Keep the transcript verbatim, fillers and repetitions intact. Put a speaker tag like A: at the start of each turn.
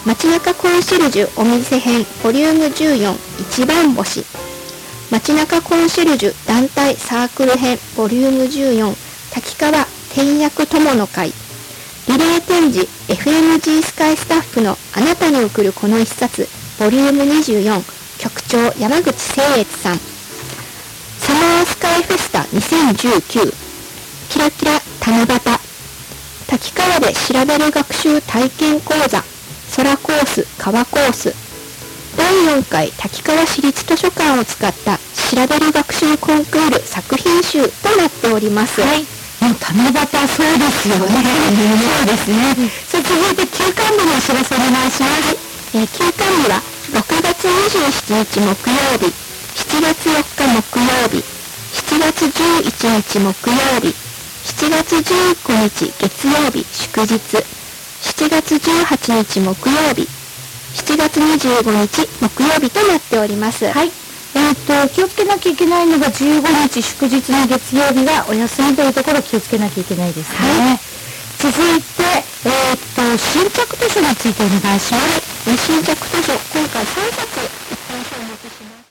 A: 街中コンシェルジュお店編ボリュームじゅうよん一番星。街中コンシェルジュ団体サークル編ボリュームじゅうよん滝川天役友の会。リレー展示 エフエムジー スカイスタッフのあなたに送るこの一冊ボリュームにじゅうよん局長山口誠悦さん。サマースカイフェスタにせんじゅうきゅうキラキラ七夕。滝川で調べる学習体験講座空コース川コース。だいよんかい滝川市立図書館を使った調べる学習コンクール作品集となっております。
B: はい、もう七夕そうですよね。そうですね。さあ続いて休館日のお知らせお願いします。
A: えー、休館日はろくがつにじゅうしちにち木曜日、しちがつよっか木曜日、しちがつじゅういちにち木曜日、しちがつじゅうくにち月曜日祝日、しちがつじゅうはちにち木曜日、しちがつにじゅうごにち木曜日となっております。
B: はい。えー、っと気をつけなきゃいけないのがじゅうごにち祝日の月曜日がお休みというところ気をつけなきゃいけないですね。はい、続いて、えー、っと新着図書についてお願いします。
A: 新着図書今回さんさつ